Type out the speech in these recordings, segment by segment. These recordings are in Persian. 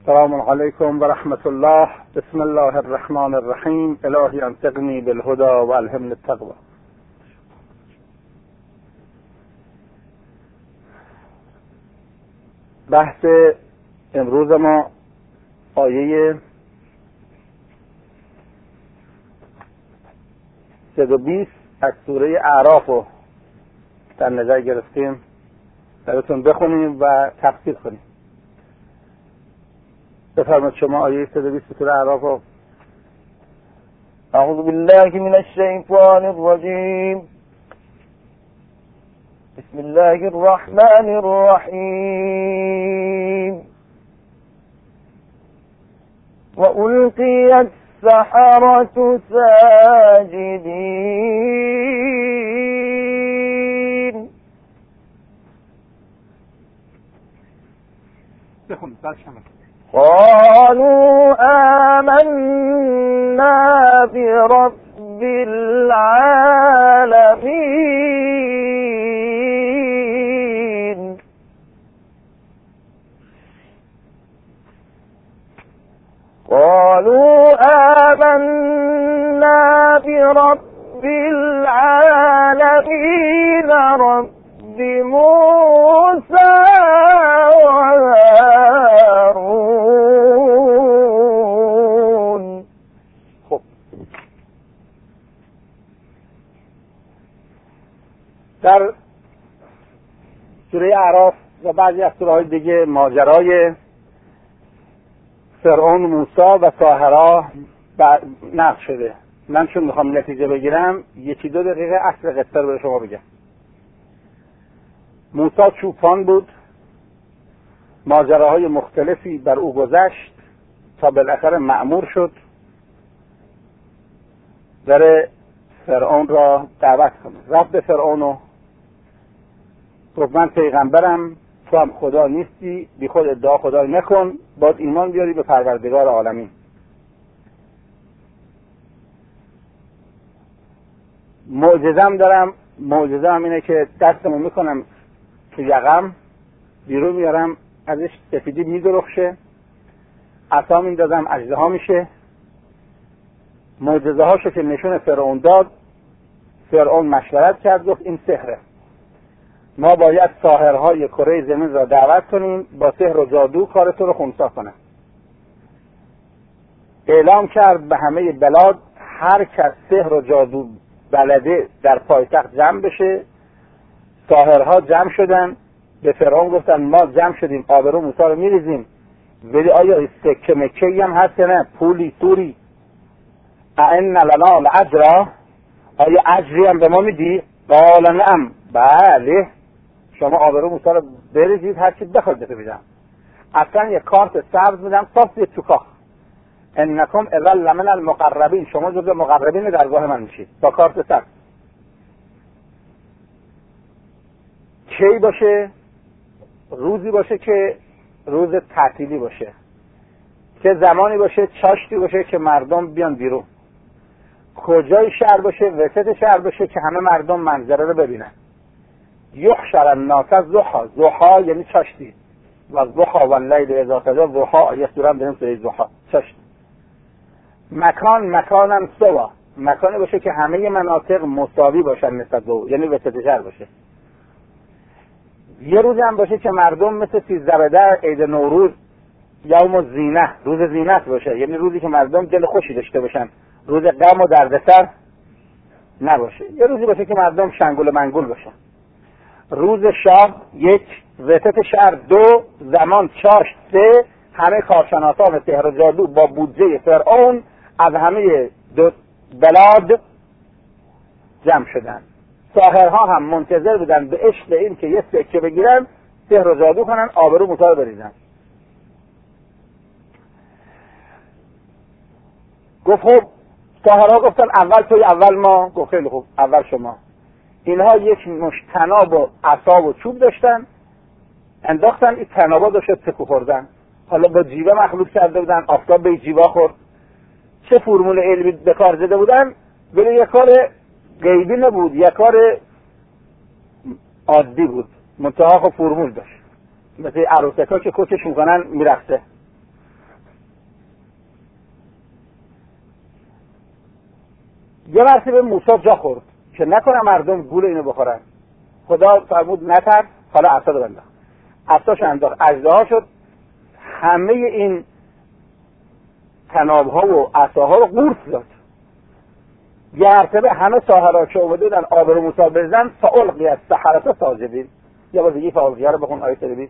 السلام علیکم و رحمت الله. بسم الله الرحمن الرحیم. الهی انطقنی بالهدى و الهمنی التقوی. بحث امروز ما آیه 120 از سوره اعراف رو در نظر گرفتیم. براتون بخونیم و تفسیر کنیم. بفرمایید شما آیه 120 سوره اعراف رو. اعوذ بالله من الشیطان الرجیم. بسم الله الرحمن الرحیم. وألقي السحرة ساجدين. بخونید برشم. قالوا آمنا برب العالمين. قالوا آمنا برب العالمين رب موسى وهارون. خب در سوره اعراف و بعضی از سوره‌های دیگه ماجرای فرعون، موسی و ساحرا نقل شده. من چون میخوام نتیجه بگیرم 1-2 دقیقه اصل قصه رو به شما بگم. موسی چوپان بود، ماجراهای مختلفی بر او گذشت تا بالاخره مأمور شد بره فرعون را دعوت کنه. رفت به فرعون و گفت من پیغمبرم، تو هم خدا نیستی، بی خود ادعا خدای نکن، باید ایمان بیاری به پروردگار عالمین. معجزم دارم، معجزم اینه که دستمو میکنم تو یقم، بیرون میارم، ازش سفیدی میدرخشه، عصا میندازم اژدها میشه. معجزه هاشو که نشون فرعون داد، فرعون مشورت کرد، گفت این سحره، ما باید ساحرهای کره زمین را دعوت کنیم با سحر و جادو کار تو رو خنثی کنن. اعلام کرد به همه بلاد هر کس سحر و جادو بلده در پایتخت جمع بشه. ساحرها جمع شدن، به فرعون گفتن ما جمع شدیم آبرو موسی رو میریزیم، ولی آیا سکه مکه‌ای هم هست نه؟ پولی توری ائن لنا الاجر، آیا اجری هم به ما میدی؟ قال نعم، بله، شما آبرو موسی رو بریزید، هر چی بخواد بده میدم. اصلا یک کارت سبز میدم، صاف تو کاخ، انکم اذا لمن المقربین، شما جزو مقربین درگاه من میشید با کارت سبز. کی باشه؟ روزی باشه که روز تعطیلی باشه، که زمانی باشه چاشتی باشه که مردم بیان بیرون. کجای شهر باشه؟ وسط شهر باشه که همه مردم منظره رو ببینن. یحشر الناس ضحی، ضحی یعنی چاشتی، و ضحی و اللیل اذا سجی، ضحی یه سوره داریم سوره ضحی، چاشت. مکانم سوا، مکانی باشه که همه مناطق مساوی باشن نسبت به او، یعنی وسط شهر باشه. یه روز هم باشه که مردم مثل 13 بدر عید نوروز یوم الزینه، روز زینت باشه، یعنی روزی که مردم دل خوشی داشته باشن، روز غم و دردسر نباشه. یه روزی باشه که مردم شنگول منگول باشن. روز شاه 1، وسط شهر 2، زمان چاشت 3. همه کارشناسان سحر و جادو با بودجه فرعون از همه بلاد جمع شدن. ساحرها هم منتظر بودن به عشق این که یه سکه بگیرن، سحر و جادو کنن، آبرو موسی رو بریزن. گفت خب، ساحرها گفتن اول توی، اول ما. گفت خیلی خوب، اول شما. اینها یک مش طناب و عصا و چوب داشتن، انداختن، این طنابا داشت تکو خوردن. حالا با جیوه مخلوط کرده بودن، آفتاب به جیوه خورد. چه فرمول علمی به کار زده بودن، ولی یک کار غیبی نبود، یک کار عادی بود، منتها خب فرمول داشت. مثل عروسکا که کچش میکنن میرخته. یه مرتبه موسی جا خورد که نکنه مردم گول اینو بخورن. خدا فرمود نترس، حالا عصا رو بنداخت. عصاش انداخت، اژدها شد. همه این طناب‌ها و عصاها رو قورت داد. یه مرتبه همه ساحرها که اومده بودن آب رو موسی بریزن، فالقی السحرة ساجدین. یه بار دیگه فالقیه رو بخون آیه رو بید.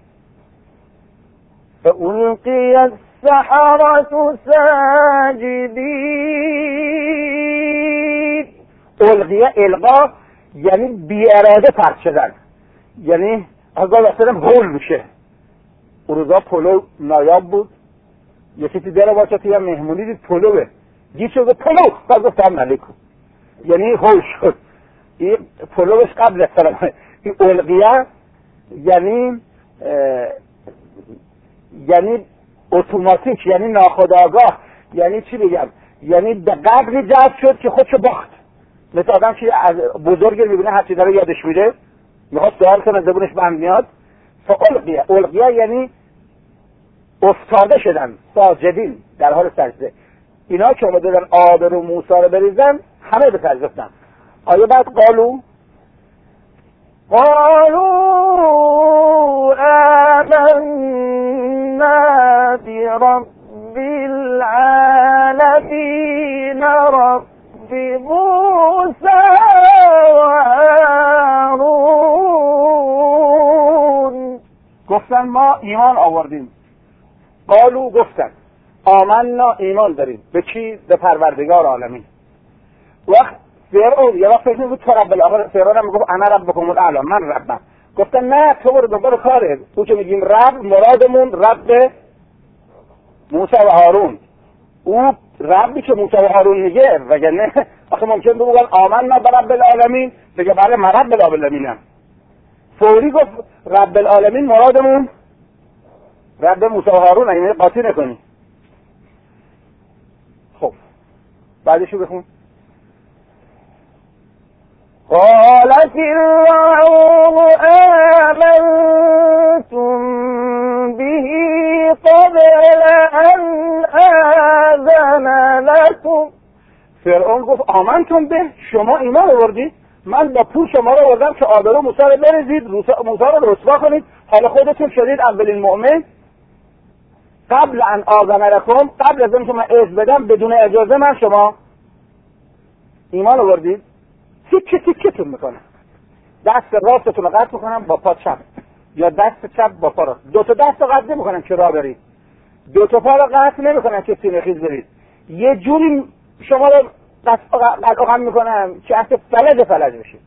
فألقي السحرة ساجدين. القیه القا یعنی بی اراده پرت شدن، یعنی از وقتم هول میشه. اون روزا پلو نایاب بود. یکی تی داره باشه توی مهمونی دید پلوه، گیت شده پلو، بعد گفتم علیکم، یعنی هول شد. این پلوش قبل از سلام. این القیه یعنی اتوماتیک، یعنی ناخودآگاه. یعنی چی بگم؟ یعنی به قدری جذب شد که خودشو باخت. مثل آدم که از بزرگ میبینه هر چی داره یادش میره، میخواد سوال کنه زبونش بند میاد. القیه یعنی افتاده شدن، ساجدین، در حال سجده. اینا که اومده دادن آب رو موسی رو بریزن، همه به سجده افتادن. آیه بعد قالوا آمنا برب العالمین رب موسی و هارون. گفتن ما ایمان آوردیم. قالوا گفتن آمنا ایمان داریم. به کی؟ به پروردگار عالمین. وقت فرعون یه وقت فکر می‌کنه تو رب الاخر، فرعون هم میگفت انا ربکم الاعلی، من ربم. گفتن نه، تو برو دنبال کاره. او که میگیم رب، مرادمون رب موسی و هارون. او ربی که موسی و هارون میگه، وگرنه آخه ممکن بود بگن آمنا برب العالمین، بگه بله من رب العالمینم. فوری گفت رب العالمین مرادمون رب موسی و هارون، یعنی قاطی نکنی. خب بعدشو بخون. قال فرعون آمنتم به قبل أن آذن لكم. فرعون گفت آمنتم به، شما ایمان آوردید؟ من با پول شما رو آوردم که آبرو موسی رو بریزید، موسی رو رسوا کنید، حالا خودتون شدید اولین مؤمن. قبل ان آذن لکم، قبل از اینکه من اذن بدم، بدون اجازه من شما ایمان آوردید. تیکه تیکتون میکنم، دست راستتون رو قطع میکنم با پا چپ، یا دست چپ با پا راست. دو تا دست رو قطع نمیکنم که راه برید، دو تا پا رو قطع نمیکنم که سینه خیز برید. یه جوری شما رو قطع میکنم که اصلا فلج بشید.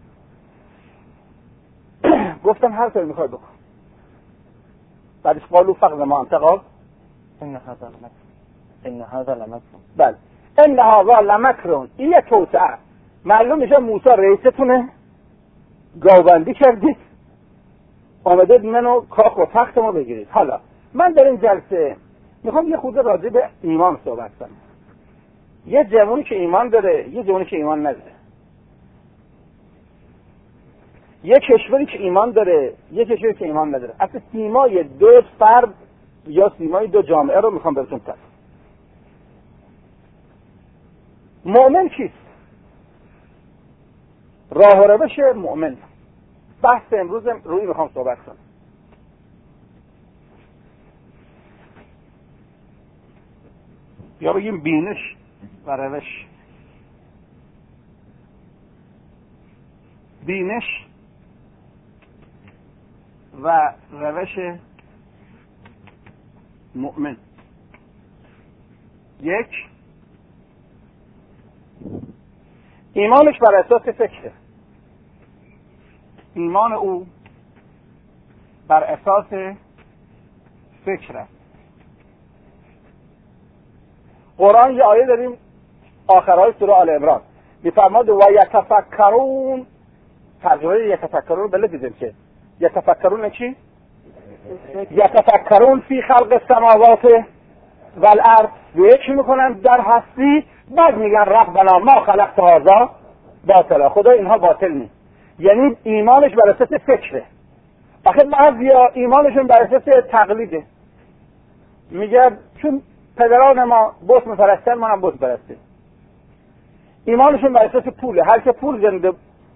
گفتم هر کاری میخوای بکن. بعدش قالوا فقط ما انتقال إن هذا لمكر. بله ان هذا لمکر. این یه توطئه. معلوم میشه موسی رئیستونه، گاوبندی کردید، آمده منو کاخ و تخت ما بگیرید. حالا من در این جلسه میخوام یه خورده راجع به ایمان صحبت کنم. یه جوانی که ایمان داره، یه جوانی که ایمان نداره. یه کشوری که ایمان داره، یه کشوری که ایمان نداره. اصلا سیمای دو فرد یا سیمای دو جامعه رو میخوام براتون بگم. مؤمن کیست؟ راه و روش مؤمن. بحث امروز روی میخوام صحبت کنم. یا بگیم بینش و روش. بینش و روش مؤمن. یک، ایمانش بر اساس فکره. ایمان او بر اساس فکره. قرآن یه آیه داریم آخرهای سوره آل عمران میفرماد و یتفکرون. ترجمه یتفکرون بله دیدیم که یتفکرون چی؟ یتفکرون فی خلق السماوات و الارض. فکر میکنن در هستی، بعد میگن ربنا ما خلقت هذا باطلا، خدا اینها باطل نیست. یعنی ایمانش بر اساس فکره. آخه بعضیا ایمانشون بر اساس تقلیده. میگه چون پدران ما بت می‌پرستن، ما هم بت پرستیم. ایمانشون بر اساس پوله، هر که پول زنده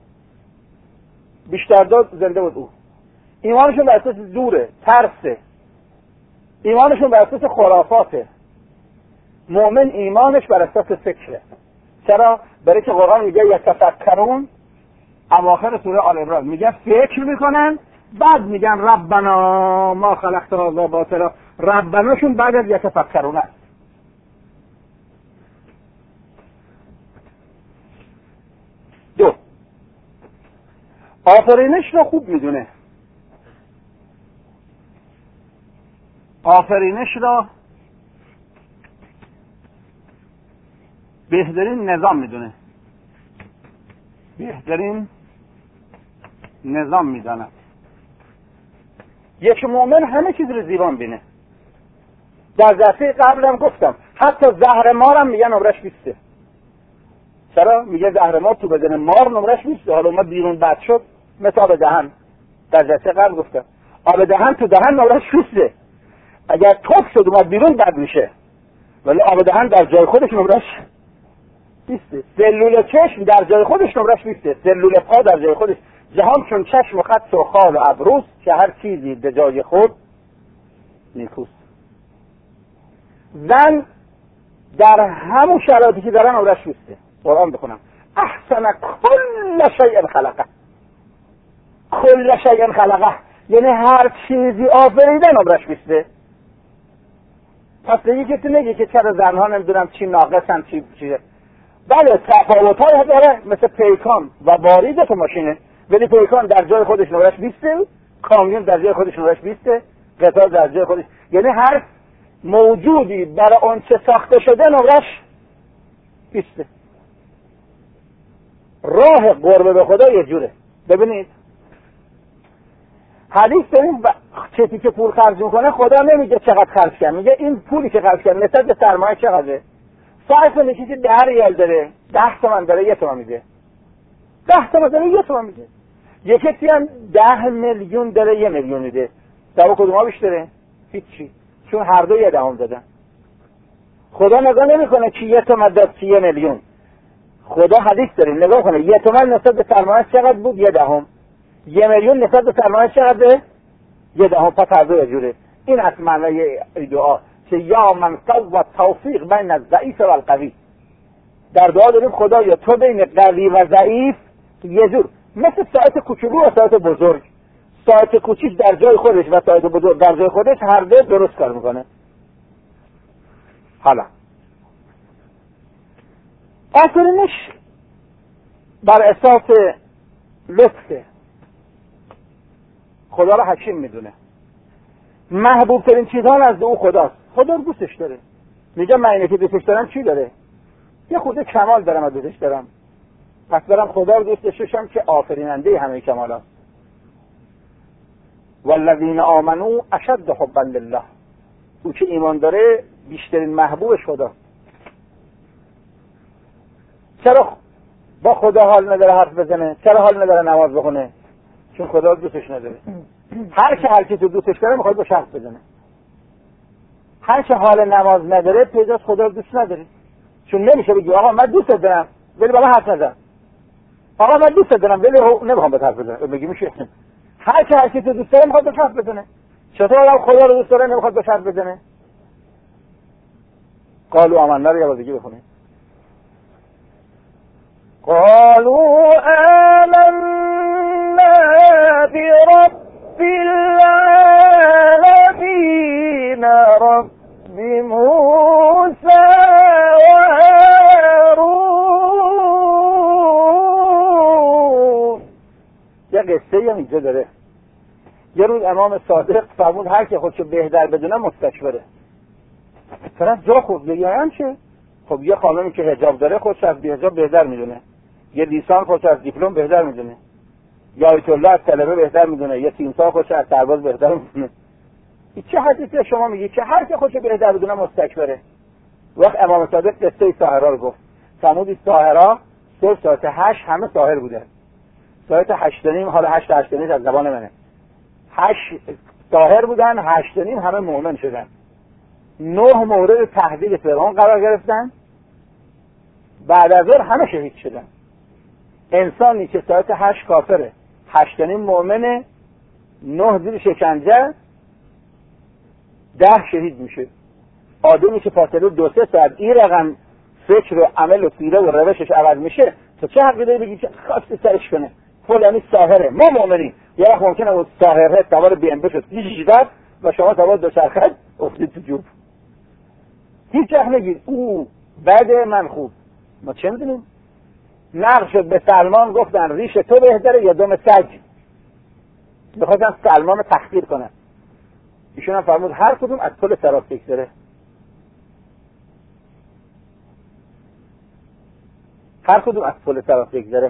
بیشتر داد زنده بود او. ایمانشون بر اساس دوره، ترسه. ایمانشون بر اساس خرافاته. مؤمن ایمانش بر اساس فکره. چرا؟ برای که قرآن میگه یتفکرون، اواخر سوره آل عمران میگه فکر میکنن، بعد میگن ربنا ما خلقت هذا باطلا. ربناشون بعد از یتفکرون است. دو، آفرینش رو خوب میدونه. آفرینش را بهترین نظام میدونه، بهترین نظام میدونه. یک مؤمن همه چیز رو زیبا بینه. در دفعه قبلم گفتم حتی زهر مار هم میگن نمرش 20. چرا؟ میگه زهر مار تو بدن مار نمرش 20. حالا اومد بیرون بد شد مثل آب دهن. در دفعه قبل گفتم آب دهن تو دهن نمرش 20. اگر توپ شد اومد بیرون بد میشه، ولی آب دهن در جای خودش نمرش 20. سلول چشم در جای خودش نمرش 20. سلول پا در جای خودش. جهان چون چشم و خط و خال و ابروست که هر چیزی به جای خود نیکوست. زن در همون شرایطی که دارن نمرش 20. قرآن بخونم احسن کل شیء خلقه، کل شیء خلقه یعنی هر چیزی آفریده نمرش 20. پس دیگه که نگی که چرا زنها نمیدونم چی ناقصن چی چیه. بله تفاوت‌های داره، مثل پیکان و بارید تو ماشینه، ولی پیکان در جای خودش نمرش 20، کامیون در جای خودش نمرش 20، قطار در جای خودش. یعنی هر موجودی برای اون چه ساخته شده نمرش 20. راه قرب به خدا یه جوره. ببینید حدیث داریم کسی که پول خرج میکنه خدا نمیگه چقدر خرج کرد، میگه این پولی که خرج کرد نسبت به سرمایه چقدره. صرف نکیسی 10 ریال داره، 10 تومن داره، 1 تومن میده. 10 تومن داره، 1 تومن میده. یکی هم 10 میلیون داره، 1 میلیون میده. دوا کدومها بیشتره؟ هیچی، چون هر دو 1 دهم دادن. خدا نگاه نمیکنه کی 1 تومن داد کی 1 میلیون. خدا حدیث داریم نگاه کنه 1 تومن نسبت به سرمایه چقدر بود؟ 1 دهم. 1 میلیون نسبت به سرمایه چقدره؟ 1 دهم. پس هر دو یه جوره. این از معنای دعا که یا من سوى توفیق بین الضعیف و القوی. در دعا داریم خدایا تو بین قوی و ضعیف یه جور، مثل ساعت کوچولو و ساعت بزرگ، ساعت کوچیک در جای خودش و ساعت بزرگ در جای خودش، هر دو درست کار میکنه. حالا آفرینش بر اساس لطفه. خدا را حکیم میدونه. محبوب ترین چیزها نزد او خداست. خدا رو دوستش داره. میگه من اینه که دوستش دارم چی داره؟ یه خود کمال دارم و دوستش دارم، پس برم خدا رو دوستش داشتم که آفریننده همه کمالات. والذین آمنوا اشد حبا لله. او که ایمان داره بیشترین محبوبش خدا. چرا با خدا حال نداره حرف بزنه؟ چرا حال نداره نماز بخونه؟ چون خدا دوستش نداره. هر کی تو دوستش داره میخواد با شخص بزنه. هر کی حال نماز نداره پیداست خدا دوست نداره. چون نمیشه بگی آقا من دوست دارم ولی با من حرف نزن. آقا من دوست دارم ولی نمیخوام با حرف بزنم. بگی میشه. هر کی تو دوست داره میخواد با حرف بزنه. چطور آقا خدا رو دوست داره نمیخواد با حرف بزنه؟ قالوا آمنا رو یه بار دیگه بخونید. قالوا آمنا برب العالمین رب موسی و هارون. یه قصه هم اینجا داره. یه روز امام صادق فرمود هر کی خودشو بهتر بدونه مستکبره. طرف جا خود بگیم چه؟ خب یه خانمی که حجاب داره خودش از بی‌حجاب بهتر میدونه، یه لیسان خودش از دیپلم بهتر میدونه، یا آیت الله از طلبه بهتر میدونه، یه تیمسار خودش از سرباز بهتر میدونه. این چه حدیثی شما میگی که هر کی خودشو بهتر بدونه مستکبره؟ وقت امام صادق قصه ساحرا رو گفت. فرمود ساحرا صبح ساعت 8 همه ساحر بودن. ساعت 8:30 حالا 8 تا 8:30 از زبان منه. 8 ساحر بودن، 8:30 همه مؤمن شدن. 9 مورد تهدید فرعون قرار گرفتن. بعد از ظهر همه شهید شدن. انسانی که ساعت 8 کافره، 8 مؤمنه، 9 زیر شکنجه، 10 شهید میشه. آدمی که فاصله 2-3 ساعت این رقم فکر و عمل و سیره و روشش عوض میشه، تو چه حقی داری بگی که خواستی سرش کنه فلانی ساحره؟ ما مؤمنیم. یه وقت ممکنه اون ساحره سوار بی ام دبلیو شد دیجیتال و شما سوار دوچرخه افتید تو جوب. هیچ وقت نگید او بده من خوب. ما چه میدونیم؟ نقل شد به سلمان گفتن ریش تو بهتره یا دم سگ. بخواستن سلمان تحقیر کنن. ایشون هم فرمود هر کدوم از پل صراط بگذره. هر کدوم از پل صراط بگذره.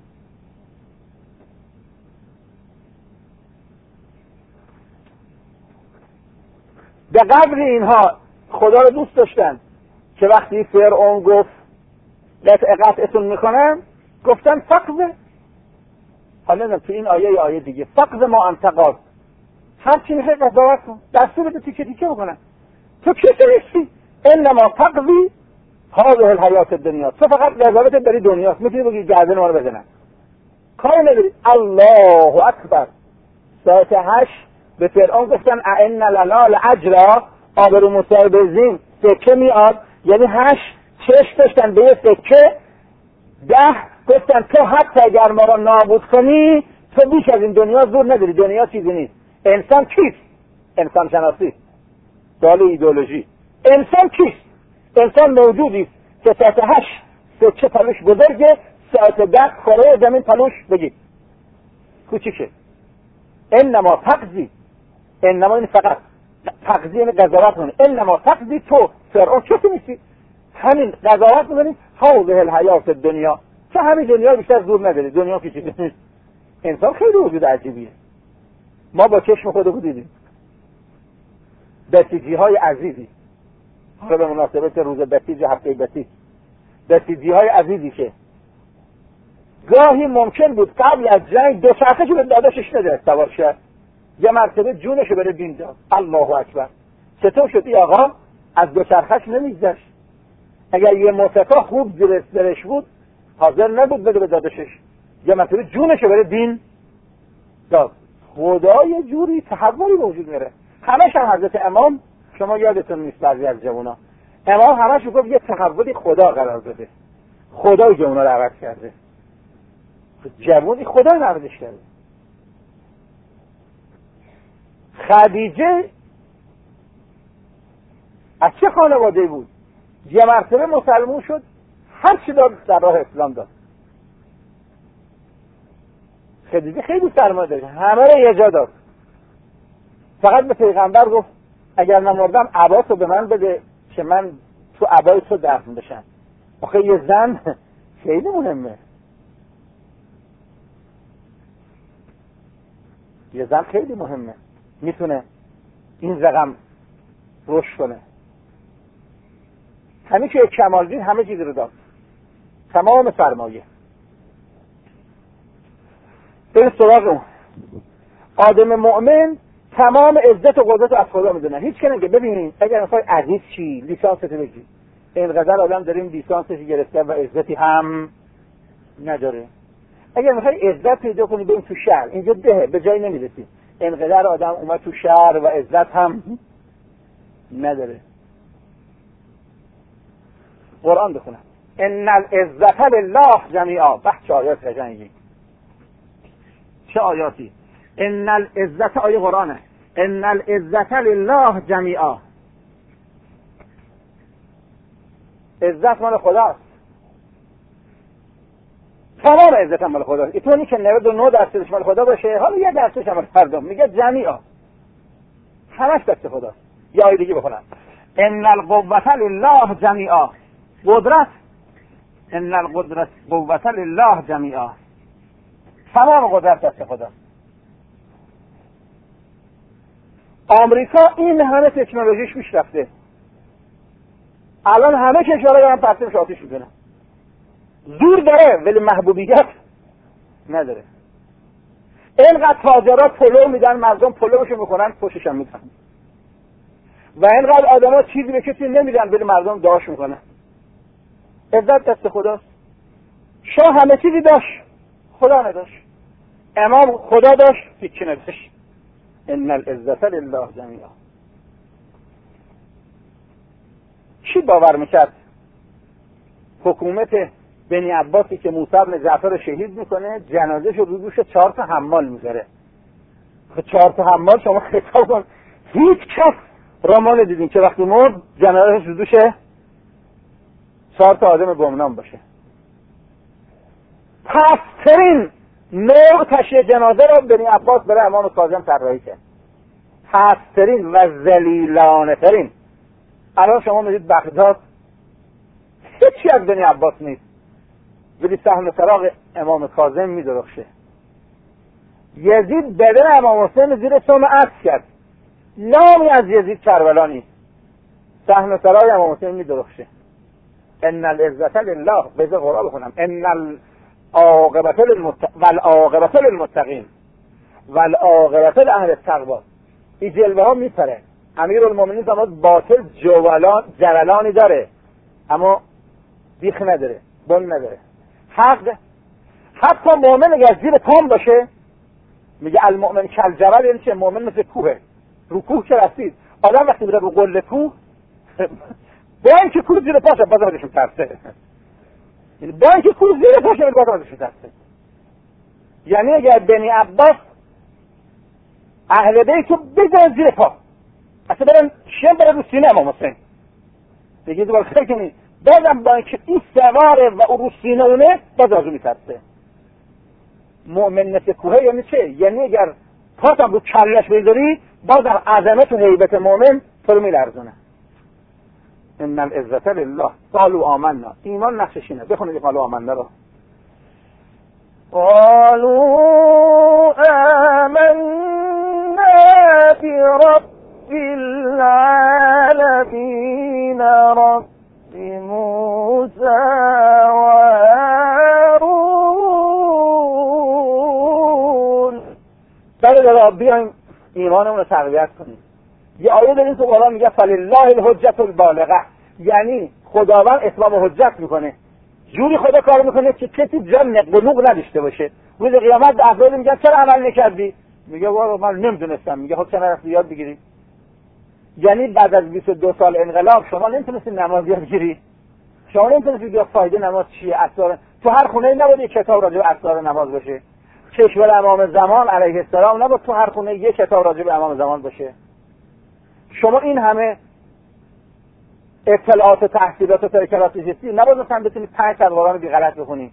به قدر اینها خدا رو دوست داشتن که وقتی فرعون گفت قطعتون میکنم، گفتن فقط حالا تو این آیه دیگه فقط ما انتقاد هرچی میخوای قضاوت کن، دستور بده تیکه تیکه بکنن. تو کسی نیستی. انما تقضی هذه الحیات الدنیا. تو فقط قضاوت داری دنیاست. میتونی بگی گردن ما رو بزنن، کاری نداری. الله اکبر. ساعت 8 به فرعون گفتن ائن لنا لاجرا، آبرو مصاحب زین سکه میاد. یعنی 8 چشم داشتن به یه سکه. 10 گفتن تو حتی اگر ما را نابود کنی تو بیش از این دنیا زور نداری. دنیا چیزی نیست. انسان کیست؟ انسان شناسی، سوال ایدئولوژی. انسان کیست؟ انسان موجودی است که ساعت 8 سکه پلوش بزرگه، ساعت 10 کره زمین پلوش بگید کوچیکه. انما تقضی، انما این فقط تقضی یعنی قضاوت کنه. انما تقضی تو فرعون کسی نیستی، همین قضاوت می‌کنی. هذه الحیات الدنیا، تو همین دنیا بیشتر زور نداری. دنیا که چیزی نیست. انسان خیلی وجود عجیبیه. ما با چشم خودمون دیدیم بسیجی های عزیزی، حالا به مناسبت روز بسیج هفته بسیج، بسیجی های عزیزی که گاهی ممکن بود قبل از جنگ دوچرخه به داداشش نده سوار شد، یه مرتبه جونشو بره دین داد. الله اکبر. چطور شد این آقا از دوچرخهش نمیگذشت؟ اگر یه موسیقا خوب زیرش بود حاضر نبود بده به داداشش، یه مرتبه جونشو بره دین داد. خدا یه جوری تحولی به وجود میره. همش هم حضرت امام، شما یادتون نیست بعضی از جوونا، امام همش گفت یه تحولی خدا قرار بده، خدای جوونا رو عوض کرده. جوونی خدا عوضش کرده. خدیجه از چه خانواده بود؟ یه مرتبه مسلمون شد، هر چی داد در راه اسلام داد. خدیجه خیلی سرمایه داشت، همه رو یه جا داد. فقط به پیغمبر گفت اگر نمردم عباسو به من بده که من تو عبای تو دفن بشم. آخه یه زن خیلی مهمه. یه زن خیلی مهمه، میتونه این رقم رشد کنه. همین که کمالدین همه چیز رو داد، تمام سرمایه. به سراغ اون آدم مؤمن تمام عزت و قدرت از خدا میدونه. هیچ کنه که ببینید اگر میخوای عزیز چی لیسانست بگی، اینقدر آدم داریم لیسانسش گرفته و عزتی هم نداره. اگر میخوای عزت پیدا کنی بریم تو شهر، اینجا ده به جایی نمیرسی. اینقدر آدم اومد تو شهر و عزت هم نداره. قرآن بخونم ان العزت لله جمیعا. چه آیات قشنگی، چه آیاتی. ان العزت، آیه قرآنه. ان العزت لله جمیعا. عزت مال خداست، تمام عزت مال خداست. اینطوری که 99% مال خدا باشه، حالا 1% مال مردم. میگه جمیعا، همش دست خداست. یا آیه دیگه بخونم ان القوة لله جمیعا. قدرت، ان القدرت قوة لله جمیعا. تمام قدرت دست خداست. آمریکا این همه تکنولوژیش پیشرفته، الان همه کشورها دارن پرتش آتیش میزنن. زور داره ولی محبوبیت نداره. اینقدر تاجرها پلو میدن، مردم پلوشو میکنن، پشتش هم میدن. و اینقدر آدما چیزی به کسی نمیدن ولی مردم داش میکنن. عزت دست خداست. شاه همه چیزی داشت، خدا نداشت. امام خدا داشت، هیچی نداشت. ان العزت لله جمیعا. چی باور میکرد حکومت بنی عباسی که موسی بن جعفر رو شهید میکنه جنازه‌شو رو دوش 4 تا حمال میذاره؟ 4 تا حمال شما حساب کن. هیچ کس رمان دیدین که وقتی مرد جنازه‌ش رو دوش 4 تا آدم گمنام باشه؟ پسترین نوع تشییع جنازه رو بنی عباس برای امام کاظم طراحی کرد. پسترین و ذلیلانه ترین. الان شما میدید بغداد هیچی از بنی عباس نیست، ولی صحن سراغ امام کاظم میدرخشه. یزید بدن امام حسین زیر سم عطر کرد، نامی از یزید کربلا نیست. صحن سراغ امام حسین میدرخشه. ان العزت لله. بذار قرآن بخونم. ان العاقبت للمتقین والعاقبت لاهل التقوی. این جلوه ها میپره. امیرالمومنین زمان باطل جولانی داره اما بیخ نداره، بن نداره. حق حتی مؤمن اگر زیر پام باشه، میگه المؤمن کالجبل، یعنی چه؟ مؤمن مثل کوه. رو کوه که رسید، آدم وقتی میره رو قله کوه با اینکه کوه زیر پاشه باز ازش میترسه. یعنی با اینکه کوه زیر پاشه باز ازش میترسه. یعنی اگر بنی عباس اهل بیتو بزن زیر پا، اصلا برن شم برن رو سینه امام حسین، بگید دوباره خیلی کنید، بازم با اینکه این سواره و او رو سینه اونه باز ازو میترسه. مؤمن مثل کوه یعنی چه؟ یعنی اگر پاسم رو کلش بذاری بازم عظمت و هیبت مؤمن تو رو میلرزونه. ان العزت لله. قالوا آمنا. ایمان نقشش اینه. بخونید قالوا آمنا رو. قالوا آمنا برب العالمین رب موسی و هارون. برای بیایم ایمانمون رو تقویت کنیم. یه آیه داریم تو قرآن میگه فلله الحجة البالغه، یعنی خداوند اتمام حجت میکنه. جوری خدا کار میکنه که کسی جان قلوق نداشته باشه. روز قیامت افراد میگن چرا عمل نکردی؟ میگه وای من نمیدونستم. میگه خب چرا رفتی یاد بگیری؟ یعنی بعد از 22 سال انقلاب شما نمیتونستی نماز یاد بگیری؟ شما نمیتونستی بیا فایده نماز چیه؟ اسرار تو هر خونه نبود یک کتاب راجع به اسرار نماز باشه. کشور امام زمان علیه السلام نبود تو هر خونه یک کتاب راجع به امام زمان باشه. شما این همه اطلاعات و تحصیلات و ترکلات جستی نبود مثلا بتونید 5 تا قرآن بی غلط بخونید.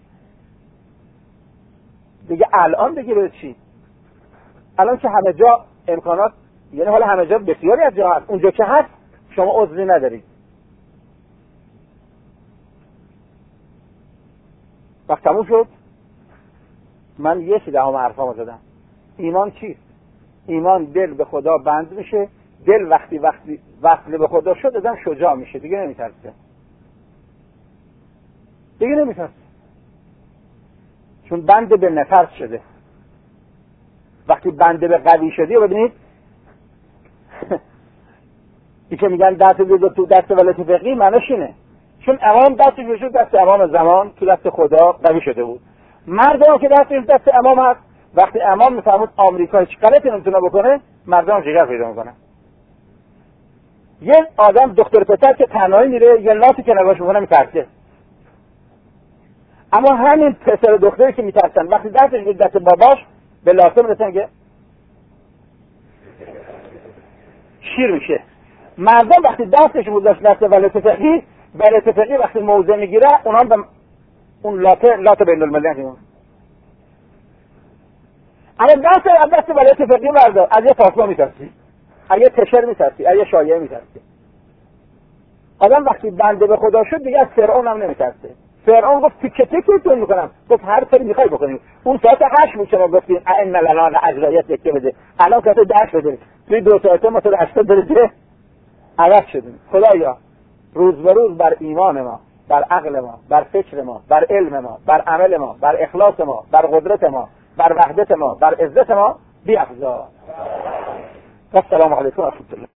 دیگه الان دیگه به چی؟ الان که همه جا امکانات، یعنی حالا همه جا بسیاری از جا هست، اونجا که هست شما عذری ندارید. وقت تموم شد من یه چیز دهم حرفامو زدم. ایمان چیست؟ ایمان دل به خدا بند میشه. دل وقتی وصل به خدا شد آدم شجاع میشه، دیگه نمیترسه. دیگه نمیترسه چون بند به نفس شده. وقتی بند به قوی شدی، ببینید این که میگن دست بیرد تو دست ولایت فقیه معنیش اینه، چون امام دستش شد دست امام زمان تو دست خدا قوی شده بود. مردم که دست امام هست، وقتی امام میفهمد آمریکا هیچ غلطی نمیتونه بکنه مردم جگر پیدا میکنن. یه آدم دختر پسر که تنهایی میره یه لاتی که نگاش میکنه میترسه، اما همین پسر دختری که میترسن وقتی دستش به دست باباش به لاته میرسن که شیر میشه. مردم وقتی دستش بود دست ولایت فقیه وقتی موضع میگیره اونها به اون لات بین المللی میگن. اما دست ولایت فقیه بردار، از یه پاسما میترسی، از یه تشر میترسی، از یه شایعه میترسی. آدم وقتی بنده به خدا شد دیگه از فرعون هم نمیترسه. فرعون گفت تیکه تیکتون میکنم، گفت هر کاری میخوای بکنیم. اون ساعت 8 بود شما گفتین ان لنا اجرایت یکه بده، الان ساعت 10 بده، توی 2 ساعته ما تا 80 درجه عوض شدیم. خدایا روز به روز بر ایمان ما، بر عقل ما، بر فکر ما، بر علم ما، بر عمل ما، بر اخلاص ما، بر قدرت ما، بر وحدت ما، بر عزت ما بیافزا. السلام علیکم و رحمت الله.